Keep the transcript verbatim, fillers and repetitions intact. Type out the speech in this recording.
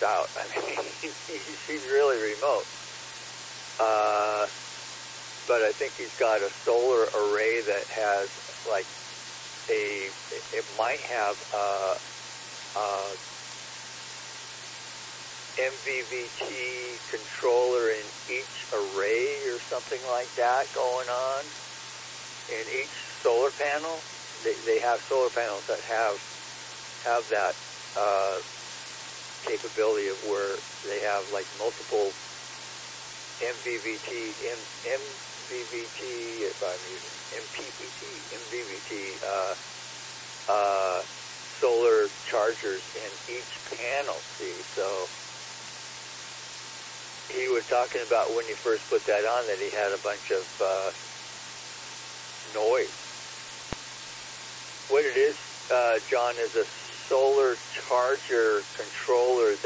out. I mean, he's, he's really remote. Uh, but I think he's got a solar array that has like a, it might have a, a M V V T controller in each array or something like that going on. In each solar panel, they, they have solar panels that have have that uh, capability of where they have like multiple M V V T, M, MVVT, if I'm using M P V T, M V V T uh, uh, solar chargers in each panel. See, so he was talking about when you first put that on that he had a bunch of uh, noise. What it is, uh, John, is a solar charger controller